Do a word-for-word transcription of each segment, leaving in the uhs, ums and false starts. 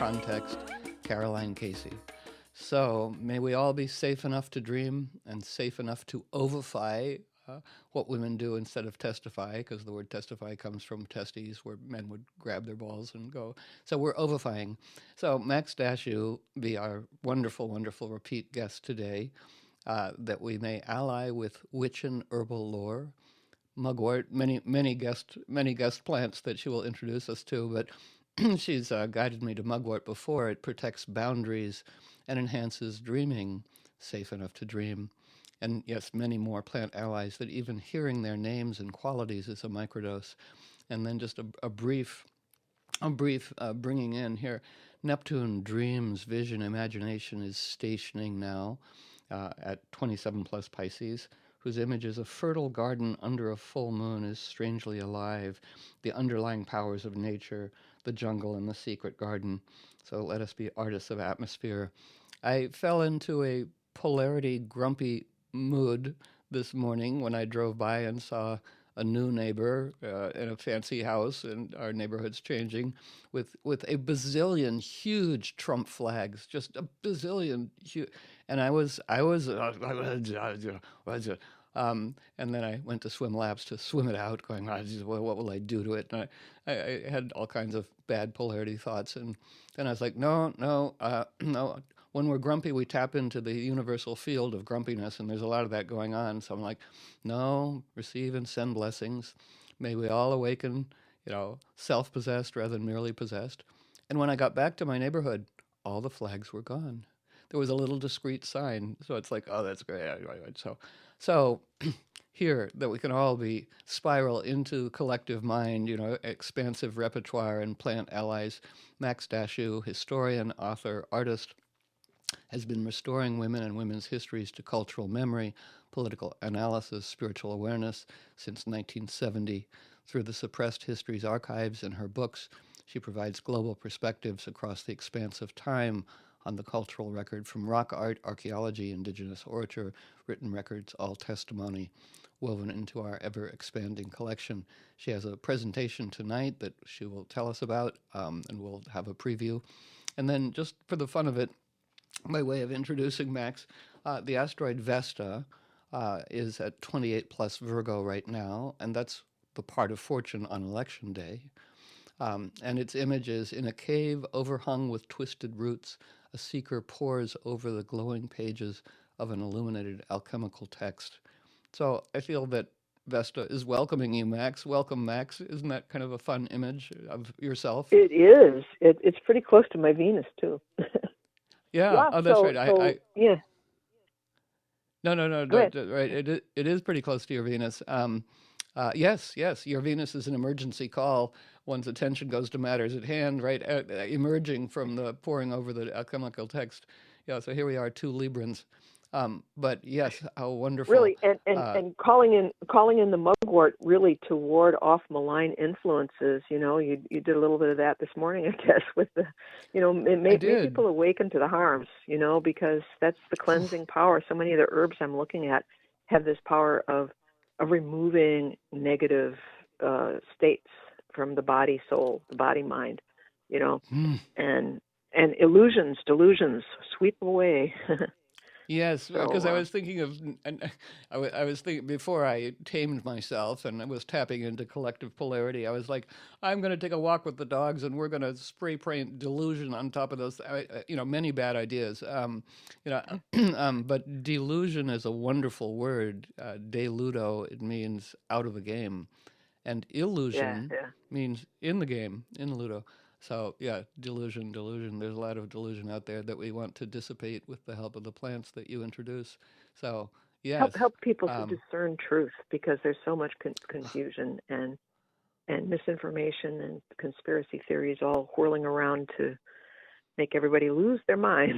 context, Caroline Casey. So may we all be safe enough to dream and safe enough to ovify uh, what women do instead of testify, because the word testify comes from testes, where men would grab their balls and go. So we're ovifying. So Max Dashu be our wonderful, wonderful repeat guest today, uh, that we may ally with Wiccan herbal lore, mugwort, many many guest many guest plants that she will introduce us to, but she's uh, guided me to mugwort before. It protects boundaries and enhances dreaming, safe enough to dream. And yes, many more plant allies that even hearing their names and qualities is a microdose. And then just a, a brief, a brief uh, bringing in here. Neptune, dreams, vision, imagination is stationing now uh, at twenty-seven plus Pisces, whose image is a fertile garden under a full moon is strangely alive, the underlying powers of nature, the jungle and the secret garden. So let us be artists of atmosphere. I fell into a polarity grumpy mood this morning when I drove by and saw a new neighbor uh, in a fancy house, and our neighborhood's changing, with with a bazillion huge Trump flags, just a bazillion huge. And I was I was uh, um, and then I went to swim laps to swim it out, going, "Ah, geez, what, what will I do to it?" And I, I, I had all kinds of bad polarity thoughts, and then I was like, no, no, uh, no. When we're grumpy, we tap into the universal field of grumpiness, and there's a lot of that going on. So I'm like, no, receive and send blessings. May we all awaken, you know, self-possessed rather than merely possessed. And when I got back to my neighborhood, all the flags were gone. There was a little discreet sign, so it's like, oh, that's great. So, so here that we can all be spiral into collective mind, you know, expansive repertoire and plant allies. Max Dashu, historian, author, artist, has been restoring women and women's histories to cultural memory, political analysis, spiritual awareness since nineteen seventy. Through the Suppressed Histories archives and her books, she provides global perspectives across the expanse of time on the cultural record, from rock art, archaeology, indigenous orature, written records, all testimony woven into our ever-expanding collection. She has a presentation tonight that she will tell us about, um, and we'll have a preview. And then, just for the fun of it, by way of introducing Max, uh, the asteroid Vesta uh, is at twenty-eight plus Virgo right now, and that's the part of fortune on election day. Um, and its image is in a cave overhung with twisted roots, a seeker pores over the glowing pages of an illuminated alchemical text. So I feel that Vesta is welcoming you, Max. Welcome, Max. Isn't that kind of a fun image of yourself? It is. It, it's pretty close to my Venus too. Yeah. yeah. Oh, that's So right. I, so I yeah. no, no, no, Go no, ahead. d- right. It, i- it is pretty close to your Venus. Um, uh, yes, yes. Your Venus is an emergency call. One's attention goes to matters at hand, right? Uh, uh, emerging from the poring over the alchemical text. Yeah. So here we are, two Librans. Um, but yes, how wonderful. Really, and, and, Uh, and calling in calling in the mugwort really to ward off malign influences. You know, you you did a little bit of that this morning, I guess, with the, you know, it I make make did. people awaken to the harms. You know, because that's the cleansing power. So many of the herbs I'm looking at have this power of of removing negative uh, states from the body, soul, the body, mind. You know, Mm. and and illusions, delusions, sweep away. Yes, because so I uh, was thinking of, and I, wa- I was thinking before I tamed myself and I was tapping into collective polarity. I was like, I'm going to take a walk with the dogs and we're going to spray paint delusion on top of those, I- I- you know, many bad ideas. Um, you know, um, but delusion is a wonderful word. Uh, deludo, it means out of the game, and yeah, illusion yeah. means in the game, in Ludo. So yeah, delusion, delusion. There's a lot of delusion out there that we want to dissipate with the help of the plants that you introduce. So help yes, help people to um, discern truth, because there's so much con- confusion and and misinformation and conspiracy theories all whirling around to make everybody lose their minds.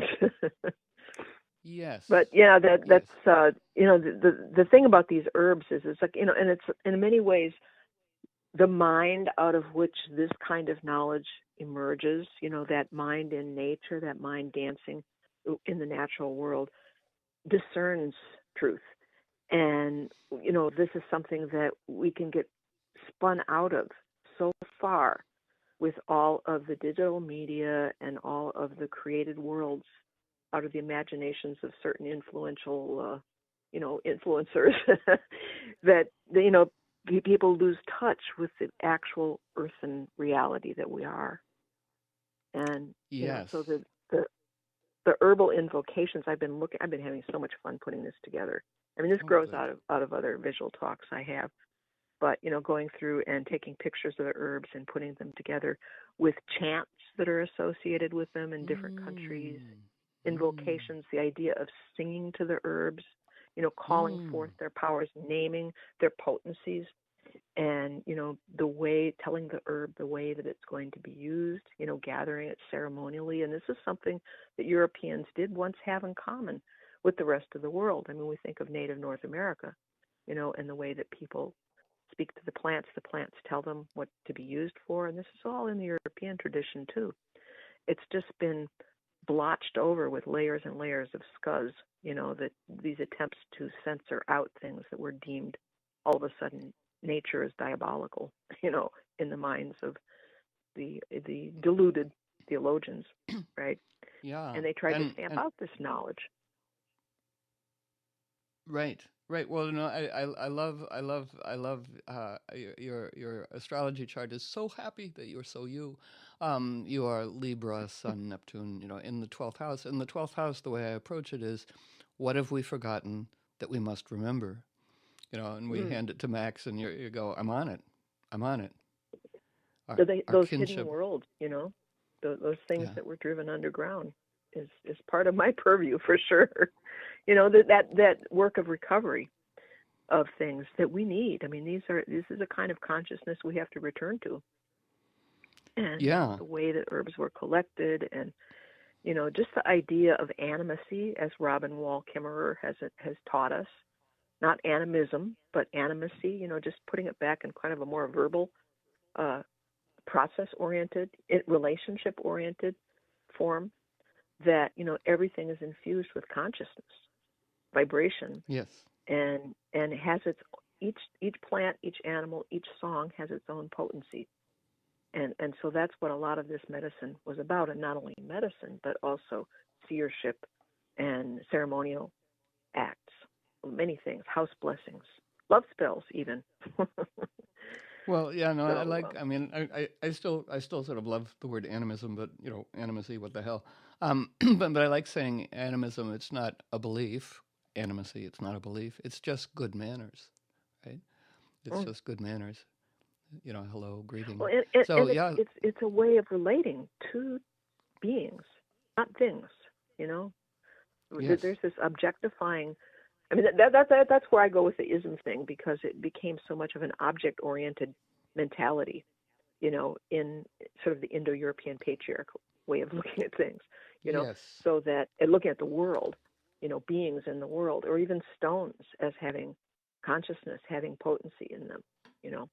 yes, But yeah, that yes. that's uh, you know the, the the thing about these herbs is it's like, you know, and it's in many ways the mind out of which this kind of knowledge emerges. You know, that mind in nature, that mind dancing in the natural world, discerns truth. And, you know, this is something that we can get spun out of so far with all of the digital media and all of the created worlds out of the imaginations of certain influential, uh, you know, influencers, that, you know, people lose touch with the actual earthen reality that we are. And, you know, Yes. so the, the, the herbal invocations, I've been looking, I've been having so much fun putting this together. I mean, this Oh, grows good. out of, out of other visual talks I have. But, you know, going through and taking pictures of the herbs and putting them together with chants that are associated with them in different countries, Mm. Mm. invocations, the idea of singing to the herbs, you know, calling Mm. forth their powers, naming their potencies, and, you know, the way, telling the herb the way that it's going to be used, you know, gathering it ceremonially. And this is something that Europeans did once have in common with the rest of the world. I mean, we think of native North America, you know, and the way that people speak to the plants, the plants tell them what to be used for, and this is all in the European tradition too. It's just been blotched over with layers and layers of scuzz, you know, that these attempts to censor out things that were deemed all of a sudden nature is diabolical, you know, in the minds of the the deluded theologians, right? Yeah. And they tried to And stamp and out this knowledge. right. Right. Well, no, I, I, I love, I love, I love uh, your, your your astrology chart is so happy that you're so you. Um, you are Libra, Sun, Neptune. You know, in the twelfth house. In the twelfth house, the way I approach it is, what have we forgotten that we must remember? You know, and we Mm. hand it to Max, and you you go, I'm on it, I'm on it. Our So they, our those hidden kinship. worlds, you know, those, those things Yeah. that were driven underground is is part of my purview for sure. You know, that that that work of recovery of things that we need. I mean, these are this is a kind of consciousness we have to return to, and you know Yeah. the way that herbs were collected, and you know just the idea of animacy, as Robin Wall Kimmerer has has taught us, not animism, but animacy. You know, just putting it back in kind of a more verbal, uh, process-oriented, relationship-oriented form. That you know everything is infused with consciousness, vibration, Yes. and and has its each each plant, each animal, each song has its own potency, and and so that's what a lot of this medicine was about, and not only medicine but also seership and ceremonial acts, many things, house blessings, love spells, even. Well, yeah, no, I so like. um, I mean, I, I, I still, I still sort of love the word animism, but you know, animacy, what the hell? Um, but but I like saying animism. It's not a belief. Animacy, it's not a belief. It's just good manners, right? It's mm. just good manners. You know, hello, greeting. Well, and, and, So and it's yeah, it's it's a way of relating to beings, not things. You know, yes, there's this objectifying. I mean, that, that, that that's where I go with the ism thing, because it became so much of an object-oriented mentality, you know, in sort of the Indo-European patriarchal way of looking at things, you know, yes, so that and looking at the world, you know, beings in the world, or even stones as having consciousness, having potency in them, you know,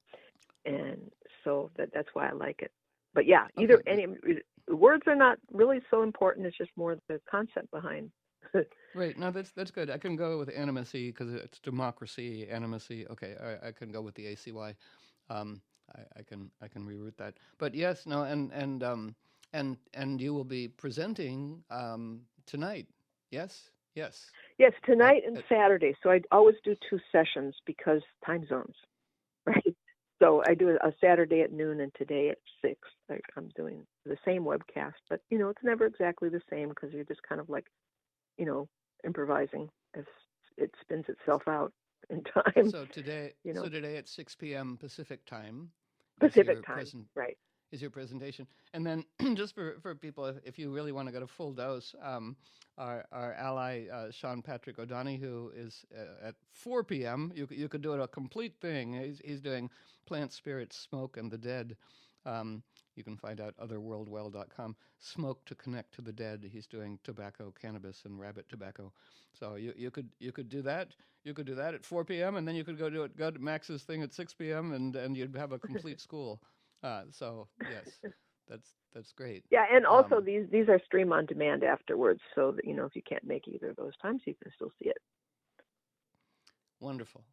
and so that that's why I like it. But yeah, either okay, good. any words are not really so important. It's just more the concept behind. Right. No, that's that's good. I can go with animacy because it's democracy, animacy. Okay, I, I can go with the A C Y. Um, I, I can I can reroute that. But yes, no, and and um and and you will be presenting um tonight. Yes, yes. Yes, At, tonight and at Saturday. So I always do two sessions because time zones, right? So I do a Saturday at noon and today at six. I, I'm doing the same webcast, but you know it's never exactly the same because you're just kind of like, you know, improvising as it spins itself out in time. so today You so know, today at six p m. Pacific time is Pacific your time, present right? is your presentation. And then just for, for people, if, if you really want to get a full dose, um, our, our ally, uh, Sean Patrick O'Donoghue, is uh, at four p m. You, c- you could do it a complete thing. He's, he's doing Plant, Spirits, Smoke, and the Dead. Um, you can find out otherworld well dot com. Smoke to connect to the dead. He's doing tobacco, cannabis, and rabbit tobacco. So you, you could you could do that. You could do that at four p m and then you could go do it. Go to Max's thing at six p m and and you'd have a complete school. Uh, so yes, that's that's great. Yeah, and also Um, these these are stream on demand afterwards, so that you know if you can't make either of those times, you can still see it. Wonderful.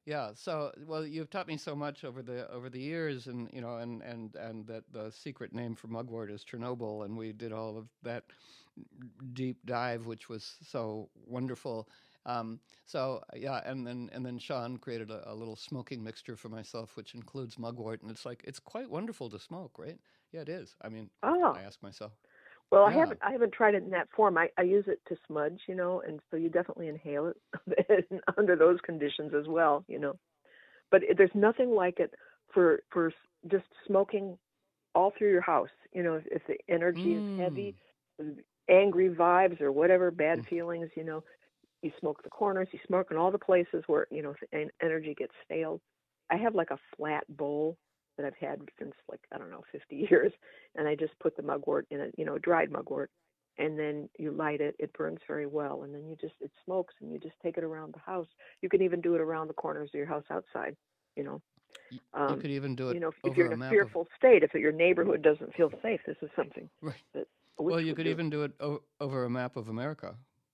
Yeah. So, well, you've taught me so much over the over the years, and you know, and and and that the secret name for mugwort is Chernobyl, and we did all of that deep dive, which was so wonderful. Um, so yeah, and then and then Sean created a, a little smoking mixture for myself, which includes mugwort, and it's like it's quite wonderful to smoke, right? Yeah, it is. I mean, I Oh, ask myself, well, I yeah. haven't I haven't tried it in that form. I, I use it to smudge, you know, and so you definitely inhale it under those conditions as well, you know. But it, there's nothing like it for for just smoking all through your house. You know, if, if the energy is Mm. heavy, angry vibes or whatever, bad feelings, you know, you smoke the corners, you smoke in all the places where, you know, energy gets stale. I have like a flat bowl that I've had since like, I don't know, fifty years. And I just put the mugwort in it, you know, dried mugwort. And then you light it, it burns very well. And then you just, it smokes and you just take it around the house. You can even do it around the corners of your house outside, you know. Y- you Um, could even do it you know, if, if over you're a in a map of fearful state, if your neighborhood doesn't feel safe, this is something right. that a witch Well, you would could do. even do it o- over a map of America,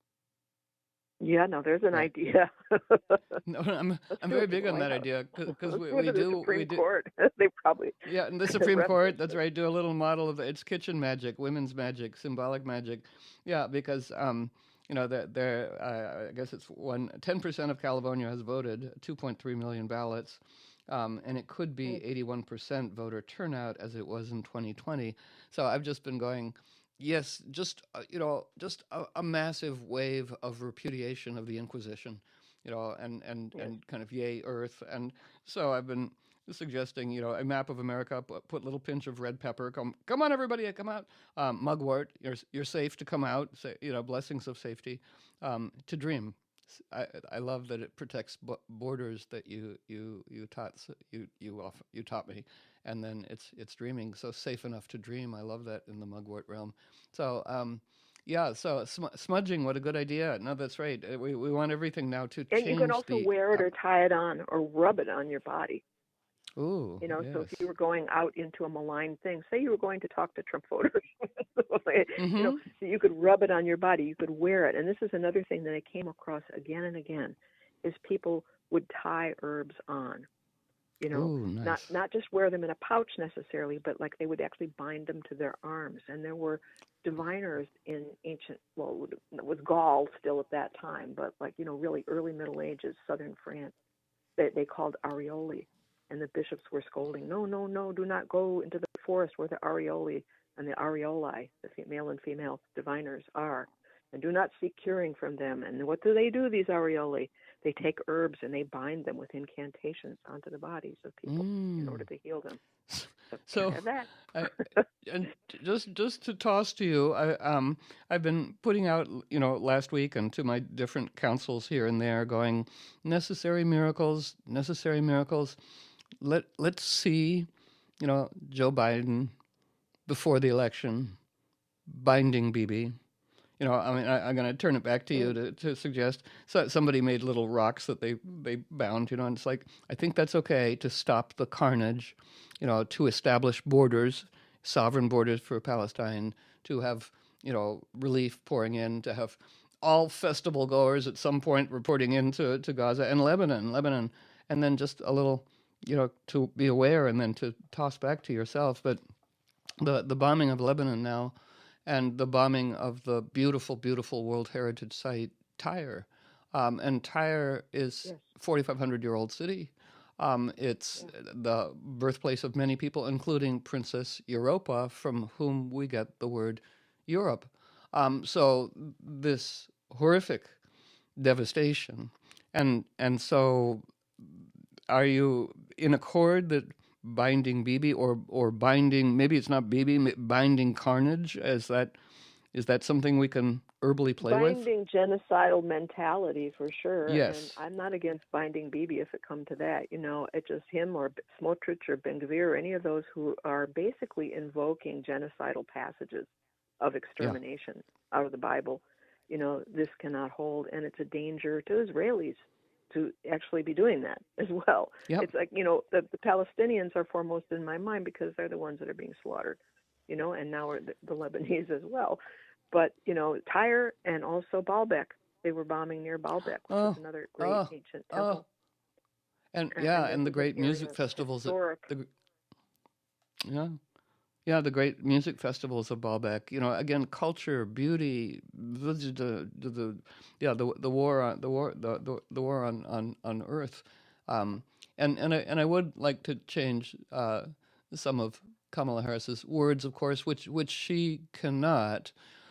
Yeah, no, there's an right? idea. No, I'm Let's I'm do it very to the big on White that House. idea because Let's we, do it we to the do we Supreme do Court. They probably yeah, in the Supreme Court, reference that's this. right. Do a little model of it's kitchen magic, women's magic, symbolic magic. Yeah, because um, you know, there, there uh, I guess it's one ten percent of California has voted, two point three million ballots, um, and it could Mm. be eighty-one percent voter turnout as it was in twenty twenty. So I've just been going, yes, just uh, you know, just a, a massive wave of repudiation of the Inquisition, you know, and and Yes. and kind of yay Earth, and so I've been suggesting, you know, a map of America, put, put a little pinch of red pepper. Come, come on, everybody, come out. Um, mugwort, you're you're safe to come out. Say, you know, blessings of safety. Um, to dream. I, I love that it protects b- borders that you you you taught you you off you taught me, and then it's it's dreaming. So safe enough to dream. I love that in the mugwort realm. So um, yeah. So sm- smudging, what a good idea. No, that's right. Uh, We we want everything now to And you can change also the. wear it Uh, or tie it on or rub it on your body. ooh, You know, so if yes. you were going out into a malign thing, say you were going to talk to Trump voters, you know, Mm-hmm. you could rub it on your body, you could wear it. And this is another thing that I came across again and again, is people would tie herbs on. You know, Ooh, not nice. not just wear them in a pouch necessarily, but like they would actually bind them to their arms. And there were diviners in ancient, well, it was Gaul still at that time, but like, you know, really early Middle Ages, southern France, that they called Arioli. And the bishops were scolding, no, no, no, do not go into the forest where the Arioli and the Arioli, the male and female diviners, are. And do not seek curing from them. And what do they do, these Arioli? They take herbs and they bind them with incantations onto the bodies of people in order Mm. to heal them. So can't So, have that. I and t- just just to toss to you, I um I've been putting out, you know, last week and to my different councils here and there, going necessary miracles, necessary miracles. Let let's see, you know, Joe Biden before the election binding Bibi. You know, I mean, I, I'm going to turn it back to you Mm. to, to suggest. So somebody made little rocks that they they bound. You know, and it's like I think that's okay to stop the carnage. You know, to establish borders, sovereign borders for Palestine, to have you know relief pouring in, to have all festival goers at some point reporting into to Gaza and Lebanon, Lebanon, and then just a little, you know, to be aware and then to toss back to yourself. But the the bombing of Lebanon now, and the bombing of the beautiful, beautiful World Heritage Site Tyre, um, and Tyre is Yes. forty-five hundred year old city. Um, it's Yeah. the birthplace of many people, including Princess Europa, from whom we get the word Europe. Um, so this horrific devastation, and and so are you in accord that binding Bibi or or binding maybe it's not Bibi binding carnage is that is that something we can herbally play with? Binding genocidal mentality for sure, and Yes. I'm not against binding Bibi if it come to that. You know, it's just him or Smotrich or Ben Gvir or any of those who are basically invoking genocidal passages of Yeah. extermination out of the Bible. You know, this cannot hold, and it's a danger to Israelis to actually be doing that as well. Yep. It's like, you know, the, the Palestinians are foremost in my mind because they're the ones that are being slaughtered, you know, and now are the, the Lebanese as well. But, you know, Tyre and also Baalbek, they were bombing near Baalbek, which is Oh. another great Oh. ancient Oh. temple. And and, yeah, and this and the is an great area music of festivals at historic. the yeah. Yeah, the great music festivals of Baalbek. You know, again, culture, beauty, the the, the, the yeah, the the war on the war the, the, the war on on on Earth, um, and and I and I would like to change uh, some of Kamala Harris's words, of course, which which she cannot,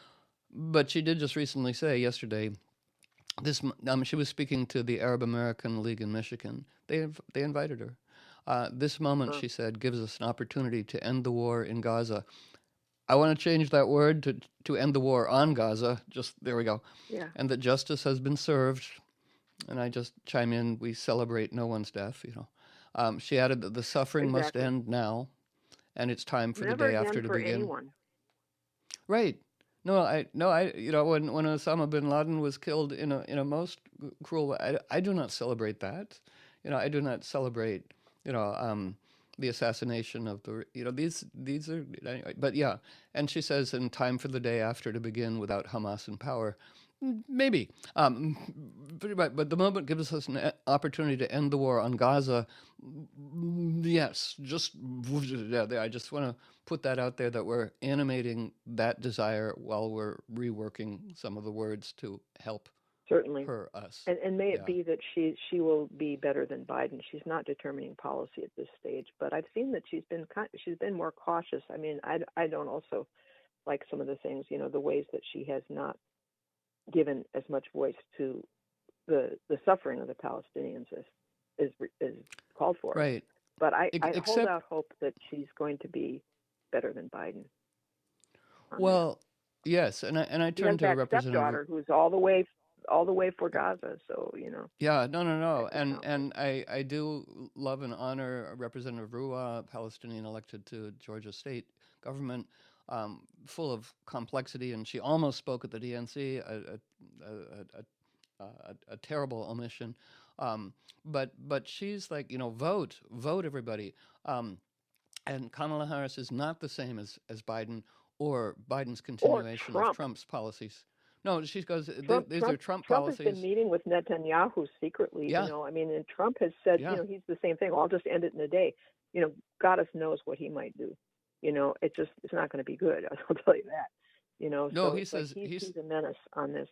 but she did just recently say yesterday. This um, She was speaking to the Arab American League in Michigan. They they invited her. Uh, this moment, Uh, she said, gives us an opportunity to end the war in Gaza. I want to change that word to to end the war on Gaza. Just there we go, yeah, and that justice has been served. And I just chime in. We celebrate no one's death. You know, um, she added that the suffering must exactly. end now, and it's time for the Never day again after to for begin. anyone. Right. No, I no, I you know when when Osama bin Laden was killed in a in a most cruel way, I, I do not celebrate that. You know, I do not celebrate you know um, the assassination of the you know these these are anyway. But yeah, and she says, in time for the day after to begin without Hamas in power. Mm, maybe, um, but but the moment gives us an e- opportunity to end the war on Gaza. Mm, Yes, just yeah, there- I just want to put that out there that we're animating that desire while we're reworking some of the words to help Certainly. her us. And and may it Yeah. be that she she will be better than Biden. She's not determining policy at this stage, but I've seen that she's been kind, she's been more cautious. I mean, I, I don't also like some of the things, you know, the ways that she has not given as much voice to the the suffering of the Palestinians as is is called for. Right. But I Ex- I hold except, out hope that she's going to be better than Biden on this. well, yes, and I and I She turn has to that Representative. stepdaughter who's all the way all the way for Gaza, so you know Yeah, no, no, that no, could and count. and I I do love and honor Representative Rua, Palestinian elected to Georgia state government, um, full of complexity, and she almost spoke at the D N C, a a a, a, a, a, a terrible omission, um, but but she's like you know vote vote everybody, um, and Kamala Harris is not the same as as Biden or Biden's Or continuation of Trump. Trump's policies. No, she goes. Trump These are Trump Trump Trump has been policies. meeting with Netanyahu secretly, you Yeah, know. I mean, and Trump has said, you yeah. know, he's the same thing. I'll just end it in a day. You know, Goddess knows what he might do. You know, it just it's not going to be good. I'll tell you that. You know, No, so he it's like says he's he's he's a menace on this.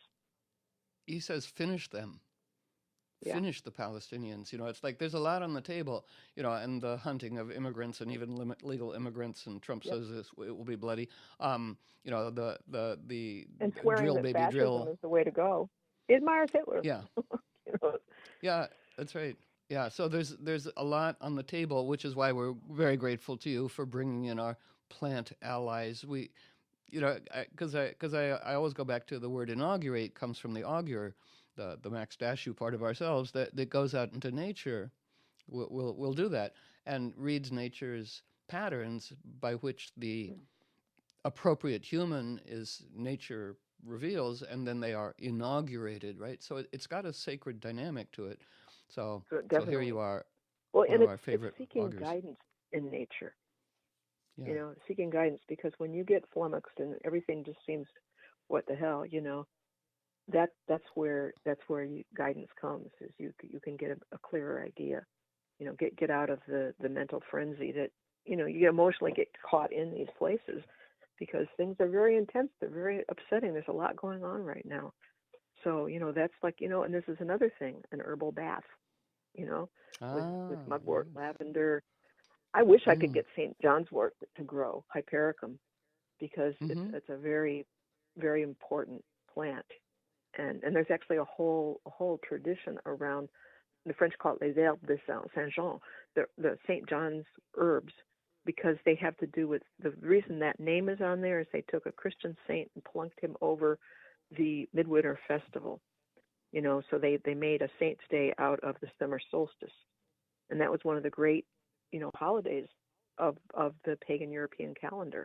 he says finish them, Yeah, finish the Palestinians. You know, it's like there's a lot on the table. You know, and the hunting of immigrants and even lim- legal immigrants. And Trump yep. says this it will be bloody. Um, you know, the the the And swearing drill that baby fascism drill. is the way to go. He admires Hitler. Yeah, You know, yeah, that's right. Yeah, so there's there's a lot on the table, which is why we're very grateful to you for bringing in our plant allies. We you know, because I because I, I, I always go back to the word inaugurate comes from the augur, the the Max Dashu part of ourselves that, that goes out into nature. We'll, we'll we'll do that and reads nature's patterns by which the appropriate human is nature reveals, and then they are inaugurated, right? So it, it's got a sacred dynamic to it. So so so here definitely. you are, Well, one and of it's our it's favorite seeking augurs. guidance in nature. You Yeah. know, seeking guidance because when you get flummoxed and everything just seems, what the hell, you know, that that's where that's where you, guidance comes. Is you you can get a, a clearer idea. You know, get get out of the the mental frenzy that you know you emotionally get caught in these places because things are very intense. They're very upsetting. There's a lot going on right now. So you know that's like you know, and this is another thing, an herbal bath. You know, with with Ah, mugwort, yes. lavender. I wish I could Mm. get Saint John's wort to grow, Hypericum, because it's Mm-hmm. it's a very very important plant, and and there's actually a whole a whole tradition around. The French call it les herbes de Saint Jean, the the Saint John's herbs, because they have to do with the reason that name is on there is they took a Christian saint and plunked him over the Midwinter Festival. You know, so they they made a saint's day out of the summer solstice, and that was one of the great you know holidays of of the pagan European calendar.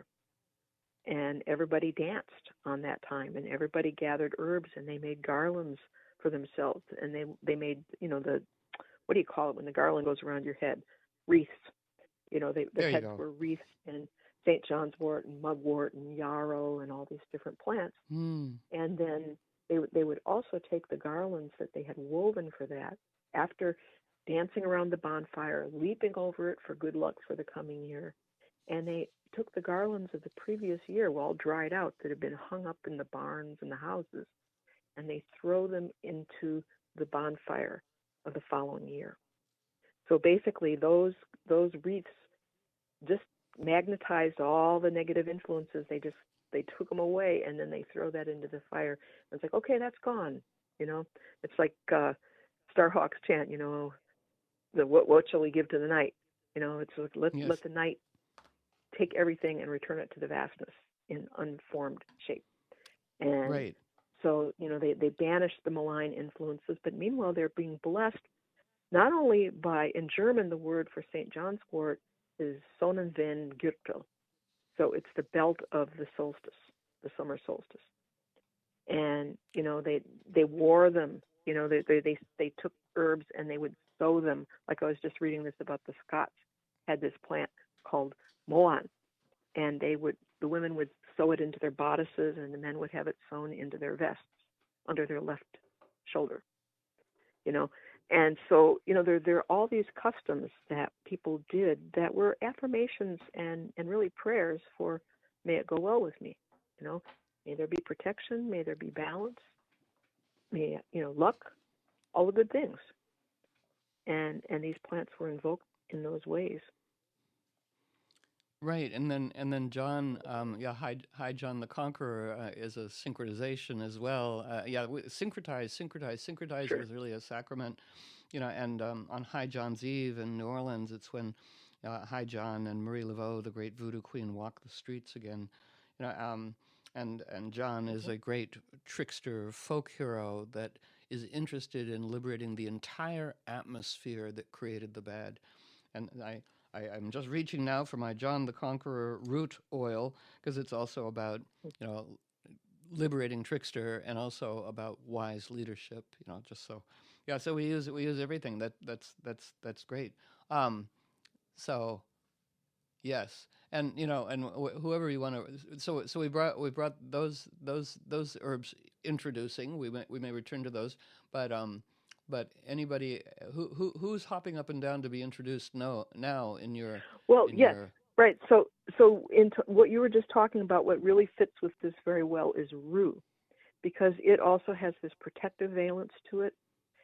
And everybody danced on that time, and everybody gathered herbs, and they made garlands for themselves, and they they made you know the what do you call it when the garland goes around your head? Wreaths. You know, they, the There you heads go. were wreaths in Saint John's wort and mugwort and yarrow and all these different plants. Mm. And then they they would also take the garlands that they had woven for that after. dancing around the bonfire, leaping over it for good luck for the coming year. And they took the garlands of the previous year, all dried out, that had been hung up in the barns and the houses, and they throw them into the bonfire of the following year. So basically, those those wreaths just magnetized all the negative influences. They just they took them away, and then they throw that into the fire. And it's like, okay, that's gone. You know, it's like uh, Starhawk's chant. You know, the what what shall we give to the night? You know, it's like let Yes. let the night take everything and return it to the vastness in unformed shape. And Right. so, you know, they, they banish the malign influences, but meanwhile, they're being blessed not only by, in German, the word for Saint John's wort is Sonnenwendgürtel. So it's the belt of the solstice, the summer solstice. And, you know, they they wore them, you know, they, they, they, they took herbs and they would sew them. Like I was just reading this about the Scots had this plant called Moan, and they would the women would sew it into their bodices, and the men would have it sewn into their vests under their left shoulder. You know, and so you know there there are all these customs that people did that were affirmations and and really prayers for may it go well with me. You know, may there be protection, may there be balance, may you know luck, all the good things. And and these plants were invoked in those ways. Right, and then and then John, um, yeah, High, High John the Conqueror uh, is a synchronization as well. Uh, yeah, we, syncretize, syncretize, syncretize Sure. is really a sacrament, you know. And um, on High John's Eve in New Orleans, it's when uh, High John and Marie Laveau, the great voodoo queen, walk the streets again, you know. Um, and and John is Mm-hmm. a great trickster folk hero that is interested in liberating the entire atmosphere that created the bad. And I, I, I'm just reaching now for my John the Conqueror root oil because it's also about, you know, liberating trickster and also about wise leadership. You know, just so, yeah. So we use we use everything. That that's that's that's great. Um, so yes, and you know, and wh- whoever you want to. So so we brought we brought those those those herbs introducing. We may, we may return to those, but um, but anybody who who who's hopping up and down to be introduced no now in your Well, in yes, your right. So, so in t- what you were just talking about, what really fits with this very well is rue, because it also has this protective valence to it,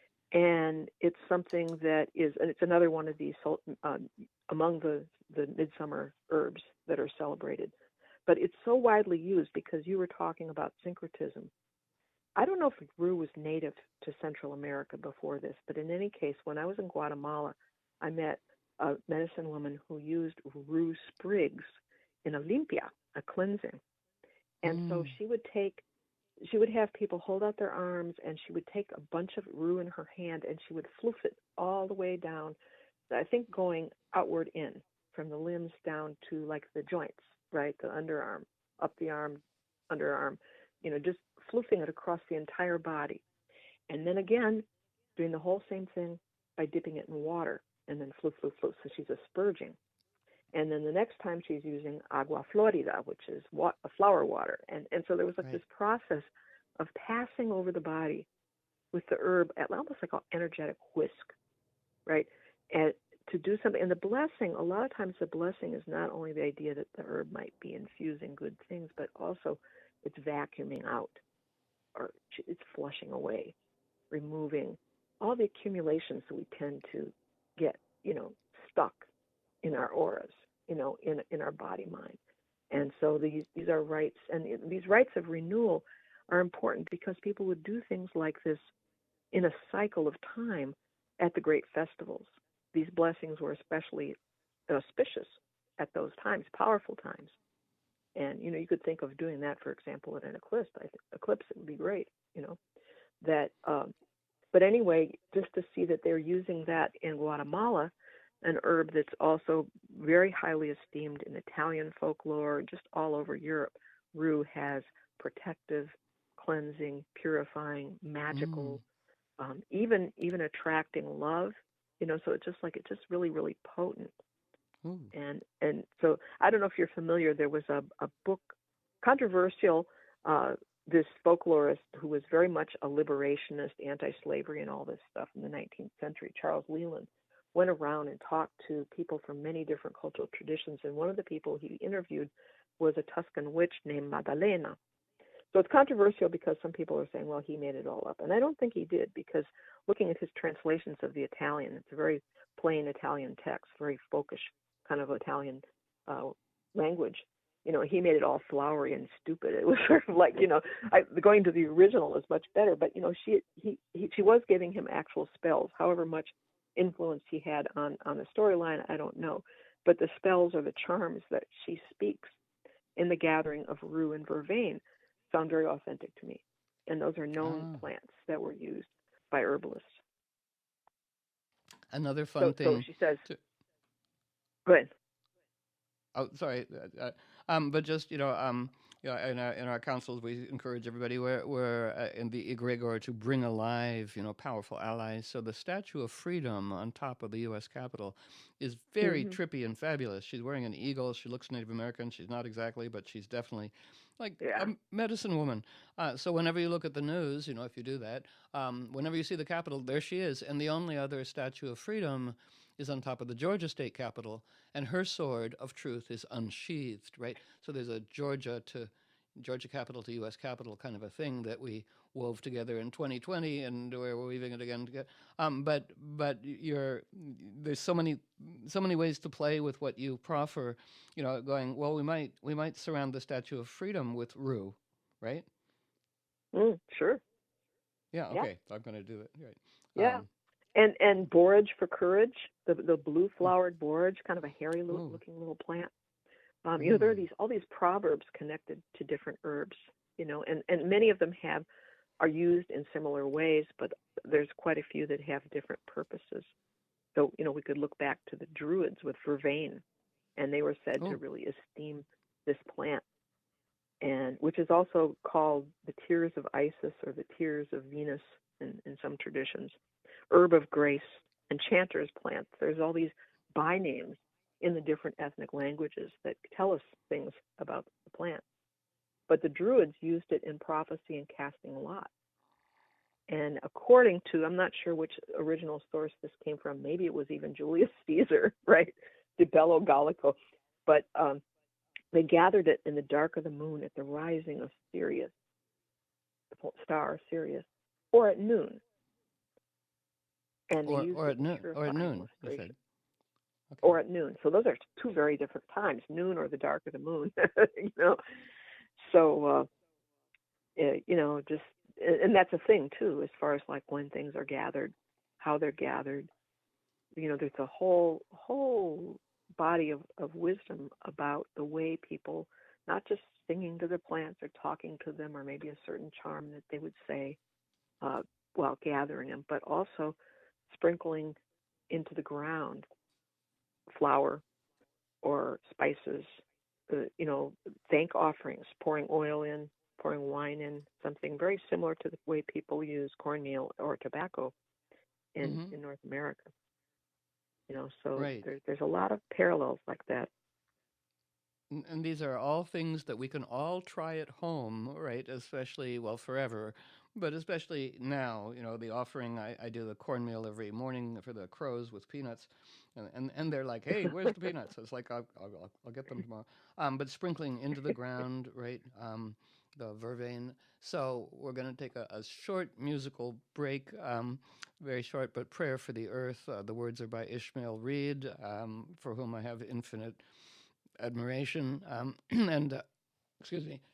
and it's something that is, and it's another one of these sol- um, among the the midsummer herbs that are celebrated. But it's so widely used because you were talking about syncretism. I don't know if rue was native to Central America before this, but in any case, when I was in Guatemala, I met a medicine woman who used rue sprigs in a limpia, a cleansing. And so mm, she would take, she would have people hold out their arms, and she would take a bunch of rue in her hand, and she would floof it all the way down, I think going outward in, from the limbs down to like the joints, right? The underarm, up the arm, underarm, you know, just floofing it across the entire body. And then again, doing the whole same thing by dipping it in water and then floof, floof, floof. So she's asperging. And then the next time she's using agua florida, which is wa- flower water. And, and so there was like right. this process of passing over the body with the herb at almost like an energetic whisk, right? And to do something. And the blessing, a lot of times the blessing is not only the idea that the herb might be infusing good things, but also it's vacuuming out or it's flushing away, removing all the accumulations that we tend to get, you know, stuck in our auras, you know, in in our body mind. And so these these are rites, and these rites of renewal are important because people would do things like this in a cycle of time at the great festivals. These blessings were especially auspicious at those times, powerful times. And you know, you could think of doing that, for example, at an eclipse. I think eclipse it would be great. You know, that. Um, but anyway, just to see that they're using that in Guatemala, an herb that's also very highly esteemed in Italian folklore, just all over Europe. Rue has protective, cleansing, purifying, Mm, magical, um, even even attracting love. You know, so it's just like it's just really really potent. ooh, And and so I don't know if you're familiar. There was a a book, controversial. Uh, this folklorist who was very much a liberationist, anti-slavery, and all this stuff in the nineteenth century, Charles Leland, went around and talked to people from many different cultural traditions. And one of the people he interviewed was a Tuscan witch named Maddalena. So it's controversial because some people are saying, well, he made it all up. And I don't think he did, because looking at his translations of the Italian, it's a very plain Italian text, very folkish kind of Italian uh, language. You know, he made it all flowery and stupid. It was sort of like, you know, I, going to the original is much better. But, you know, she he, he she was giving him actual spells. However much influence he had on, on the storyline, I don't know. But the spells or the charms that she speaks in the gathering of rue and vervain sound very authentic to me. And those are known Ah, plants that were used by herbalists. another So fun so thing she says, to. go ahead. Oh, sorry. Uh, uh, um, but just you know, um, you know, in our in our councils, we encourage everybody. We're we're uh, in the egregor to bring alive, you know, powerful allies. So the Statue of Freedom on top of the U S. Capitol is very Hmm. trippy and fabulous. She's wearing an eagle. She looks Native American. She's not exactly, but she's definitely like a Yeah. medicine woman. Uh, so whenever you look at the news, you know, if you do that, um, whenever you see the Capitol, there she is. And the only other Statue of Freedom is on top of the Georgia State Capitol, and her sword of truth is unsheathed, right? So there's a Georgia to Georgia Capitol to U S. Capitol kind of a thing that we wove together in twenty twenty, and we're weaving it again together. Um, but but you're there's so many so many ways to play with what you proffer. You know, going well. We might we might surround the Statue of Freedom with rue, right? Mm, sure. Yeah. Yeah. Okay. I'm going to do it. Right. Yeah. Um, And and borage for courage, the the blue mm, flowered borage, kind of a hairy ooh. looking little plant. Um, you know, there are Mm. these all these proverbs connected to different herbs, you know, and, and many of them have are used in similar ways, but there's quite a few that have different purposes. So, you know, we could look back to the Druids with vervain, and they were said to Oh. really esteem this plant, and which is also called the tears of Isis or the tears of Venus in, in some traditions, herb of grace, enchanter's plant. There's all these by names in the different ethnic languages that tell us things about the plant. But the Druids used it in prophecy and casting lots. And according to, I'm not sure which original source this came from, maybe it was even Julius Caesar, right? De Bello Gallico. But um, they gathered it in the dark of the moon at the rising of Sirius, the star Sirius, or at noon. And they Or used or it at in noon. Or at purifying noon. You said. lustration. Okay. Or at noon. So those are two very different times, noon or the dark of the moon, you know. So, uh, eh, you know, just, and that's a thing too, as far as like when things are gathered, how they're gathered. You know, there's a whole, whole body of, of wisdom about the way people, not just singing to the plants or talking to them, or maybe a certain charm that they would say uh, while gathering them, but also sprinkling into the ground flour or spices, uh, you know, thank offerings, pouring oil in, pouring wine in, something very similar to the way people use cornmeal or tobacco in, Mm-hmm. in North America. You know, so Right. there, there's a lot of parallels like that. And, and these are all things that we can all try at home, right? Especially, well, forever, but especially now. You know, the offering, I, I do the cornmeal every morning for the crows with peanuts. And, and, and they're like, hey, where's the peanuts? It's like, I'll, I'll, I'll get them tomorrow. Um, but sprinkling into the ground, right? Um, the vervain. So we're going to take a, a short musical break, um, very short, but prayer for the earth. Uh, the words are by Ishmael Reed, um, for whom I have infinite admiration. Um, and uh, excuse me,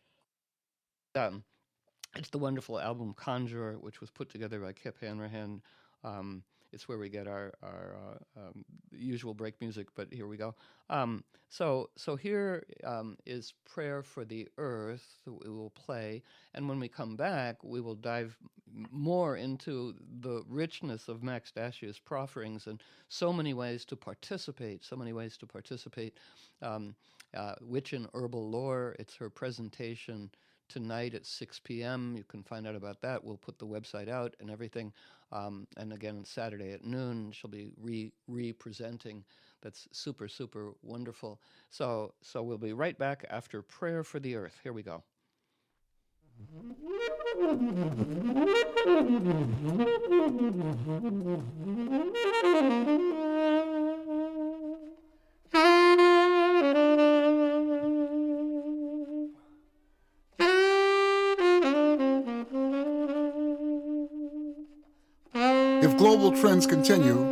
um, it's the wonderful album Conjure, which was put together by Kip Hanrahan. Um, it's where we get our our uh, um, usual break music, but here we go. Um, so so here um, is prayer for the earth that we will play, and when we come back, we will dive m- more into the richness of Max Dashia's profferings and so many ways to participate, so many ways to participate. Um, uh, Witch and Herbal Lore, it's her presentation tonight at six p m. You can find out about that. We'll put the website out and everything. Um, and again, Saturday at noon, she'll be re re-presenting. That's super, super wonderful. So, so we'll be right back after prayer for the earth. Here we go. If global trends continue,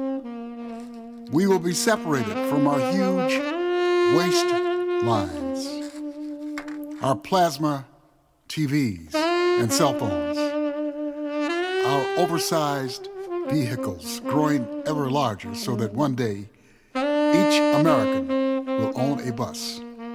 we will be separated from our huge waste lines, our plasma T Vs and cell phones, our oversized vehicles growing ever larger so that one day each American will own a bus.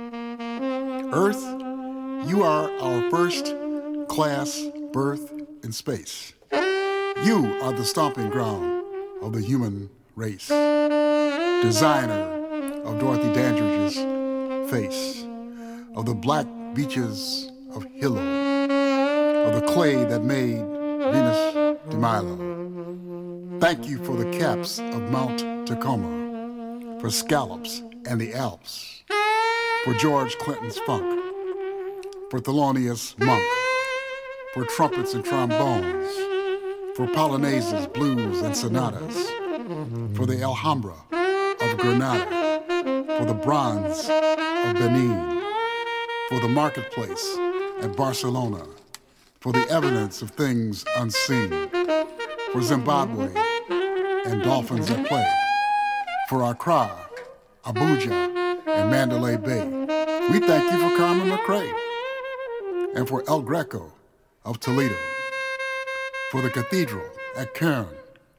Earth, you are our first class berth in space. You are the stomping ground of the human race, designer of Dorothy Dandridge's face, of the black beaches of Hilo, of the clay that made Venus de Milo. Thank you for the caps of Mount Tacoma, for scallops and the Alps, for George Clinton's funk, for Thelonious Monk, for trumpets and trombones, for polonaises, blues, and sonatas, for the Alhambra of Granada, for the bronze of Benin, for the marketplace at Barcelona, for the evidence of things unseen, for Zimbabwe and dolphins at play, for Accra, Abuja, and Mandalay Bay. We thank you for Carmen McRae, and for El Greco of Toledo, for the cathedral at Cairn,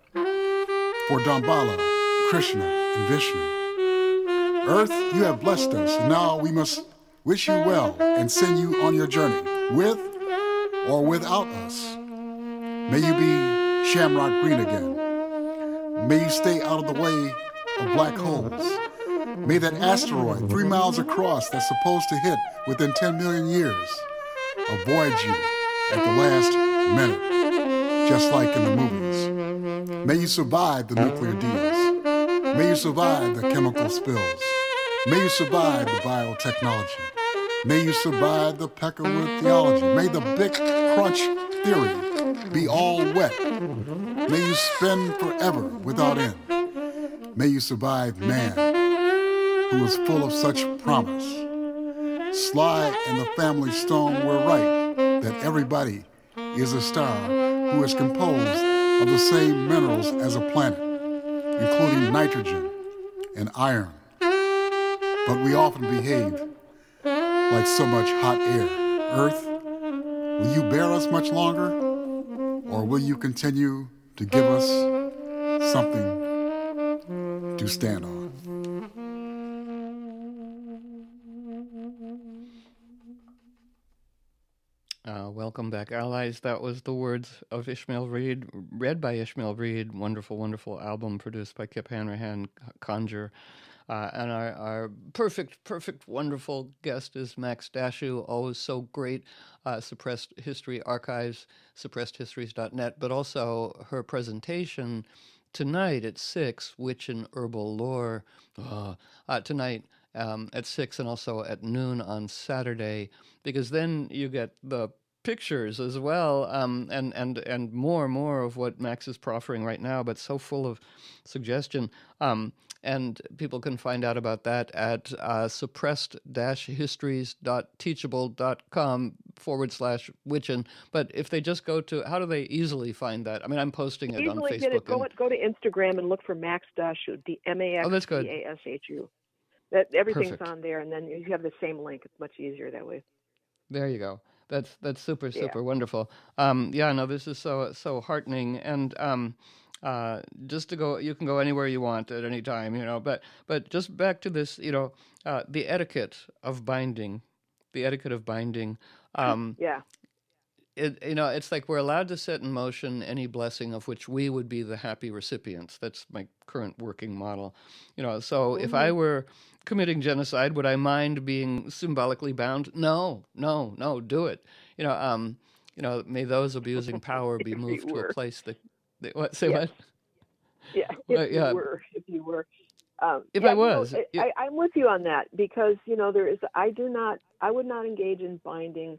for Dambala, Krishna, and Vishnu. Earth, you have blessed us, and now we must wish you well and send you on your journey, with or without us. May you be shamrock green again. May you stay out of the way of black holes. May that asteroid three miles across that's supposed to hit within ten million years avoid you at the last minute, just like in the movies. May you survive the nuclear deals. May you survive the chemical spills. May you survive the biotechnology. May you survive the Peckerwood theology. May the Big Crunch theory be all wet. May you spin forever without end. May you survive man, who is full of such promise. Sly and the Family Stone were right that everybody is a star who is composed of the same minerals as a planet, including nitrogen and iron. But we often behave like so much hot air. Earth, will you bear us much longer? Or will you continue to give us something to stand on? Uh, welcome back, allies. That was the words of Ishmael Reed, read by Ishmael Reed. Wonderful, wonderful album produced by Kip Hanrahan, Conjure. Uh, and our, our perfect, perfect, wonderful guest is Max Dashu, always so great. Uh, Suppressed History Archives, suppressed histories dot net, but also her presentation tonight at six, Witch and Herbal Lore, uh, uh, tonight um, at six and also at noon on Saturday, because then you get the pictures as well, um, and, and, and more and more of what Max is proffering right now, but so full of suggestion. Um, and people can find out about that at uh, suppressed histories dot teachable dot com forward slash witchin. But if they just go to, how do they easily find that? I mean, I'm posting it on Easily Facebook. get it. Go, and, go to Instagram and look for Max Dashu, D M A X oh, that's D good. A S H U. That everything's Perfect. on there, and then you have the same link. It's much easier that way. There you go. That's that's super super Yeah. wonderful. Um, yeah, no, this is so so heartening, and um, uh, just to go, you can go anywhere you want at any time, you know. But but just back to this, you know, uh, the etiquette of binding, the etiquette of binding. Um, Yeah. it, you know, it's like we're allowed to set in motion any blessing of which we would be the happy recipients. That's my current working model. You know, so if I were committing genocide, would I mind being symbolically bound? No, no, no, do it. You know, um, you know, may those abusing power be If moved you to a were. place that, that what say Yes. what? Yeah. Well, If you yeah, were. If you were. Um, if yeah, I you know, was, I, yeah, I, I'm with you on that because you know there is. I do not. I would not engage in binding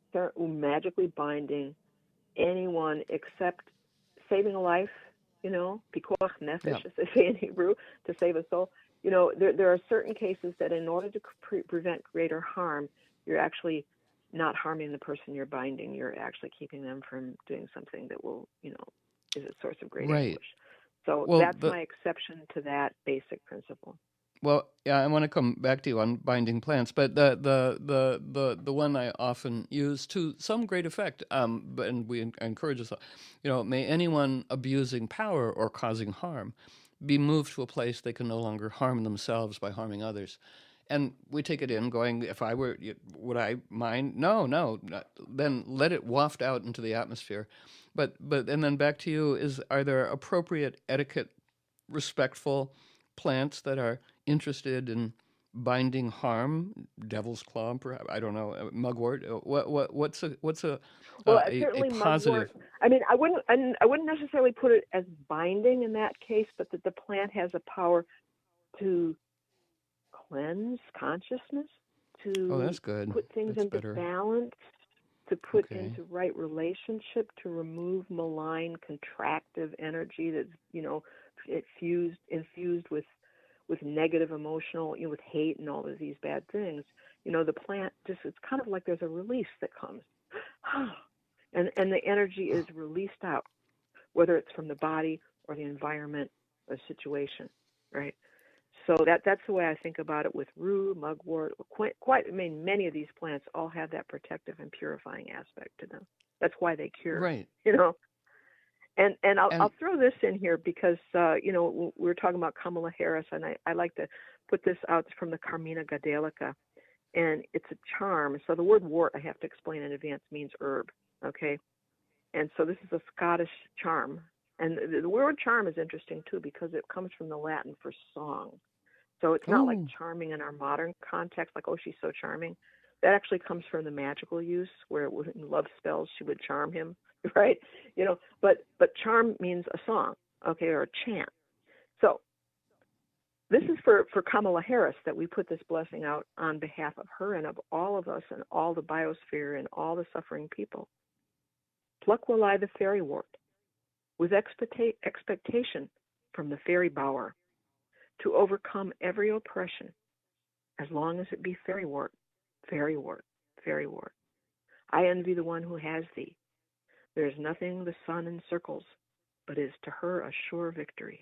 start magically binding anyone except saving a life, you know, pikuach nefesh, Yeah. as they say in Hebrew, to save a soul. You know, there there are certain cases that in order to pre- prevent greater harm, you're actually not harming the person you're binding. You're actually keeping them from doing something that will, you know, is a source of great Right. anguish. So Well, that's the my exception to that basic principle. Well, yeah, I want to come back to you on binding plants, but the the the the, the one I often use to some great effect, um, but and we en- encourage us, all, you know, may anyone abusing power or causing harm be moved to a place they can no longer harm themselves by harming others. And we take it in, going, if I were, y- would I mind? No, no. Not, then let it waft out into the atmosphere. But but and then back to you is: are there appropriate etiquette, respectful plants that are interested in binding harm, devil's claw, perhaps, I don't know, uh, mugwort. uh, What what what's a what's a Well, uh, uh, a, a certainly mugwort. positive? I mean, I wouldn't, and I wouldn't necessarily put it as binding in that case, but that the plant has a power to cleanse consciousness, Oh, to that's good. put things That's into better. balance, to put Okay. into right relationship, to remove malign, contractive energy that's, you know, it fused, infused with, with negative emotional, you know, with hate and all of these bad things. You know, the plant just, it's kind of like there's a release that comes. and and the energy is released out, whether it's from the body or the environment or the situation, right? So that that's the way I think about it with rue, mugwort, quite, quite. I mean, many of these plants all have that protective and purifying aspect to them. That's why they cure, Right. you know. And and I'll And I'll throw this in here because uh, you know we were talking about Kamala Harris, and I, I like to put this out from the Carmina Gadelica, and it's a charm. So the word wort, I have to explain in advance, means herb. Okay, and so this is a Scottish charm, and the, the word charm is interesting too because it comes from the Latin for song. So it's not like oh, charming in our modern context, like, oh, she's so charming. That actually comes from the magical use, where it would, in love spells, she would charm him, right? You know, but but charm means a song, okay, or a chant. So this is for, for Kamala Harris that we put this blessing out on behalf of her and of all of us and all the biosphere and all the suffering people. Pluck will I the fairy wort with expecta- expectation from the fairy bower to overcome every oppression, as long as it be fairy wort, fairy wort, fairy wort. I envy the one who has thee. There is nothing the sun encircles, but is to her a sure victory.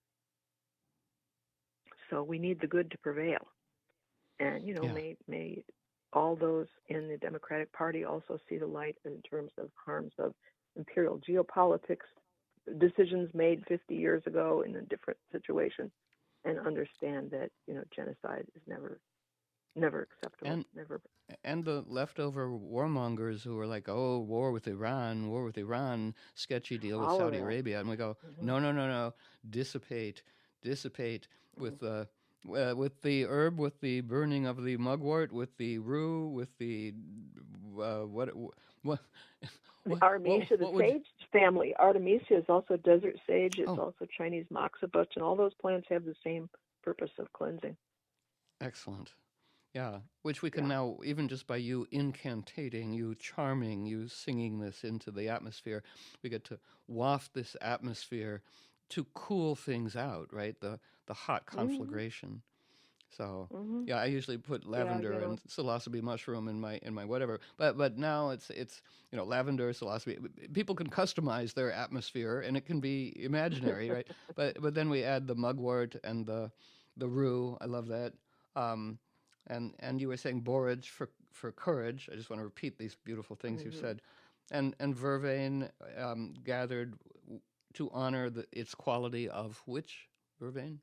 So we need the good to prevail. And, you know, yeah. may may all those in the Democratic Party also see the light in terms of harms of imperial geopolitics, decisions made fifty years ago in a different situation, and understand that, you know, genocide is never never acceptable, And never. and the leftover warmongers who are like, oh, war with Iran, war with Iran, sketchy deal with All of Saudi that. Arabia, and we go, Mm-hmm. no, no, no, no, dissipate, dissipate Mm-hmm. with uh, uh, with the herb, with the burning of the mugwort, with the rue, with the uh, what what what what Artemisia, the what would? sage family. Artemisia is also desert sage. It's Oh, also Chinese moxibus, and all those plants have the same purpose of cleansing. excellent. Yeah, which we can Yeah. now, even just by you incantating, you charming, you singing this into the atmosphere, we get to waft this atmosphere to cool things out, right? The the hot Mm-hmm. conflagration. So, Mm-hmm. yeah, I usually put Yeah, you lavender know. and psilocybe mushroom in my in my whatever. But but now it's it's you know lavender, psilocybe. People can customize their atmosphere, and it can be imaginary, right? But but then we add the mugwort and the the rue. I love that. Um, and and you were saying borage for for courage. I just want to repeat these beautiful things you Mm-hmm. said. And and vervain um, gathered to honor the, its quality of which vervain?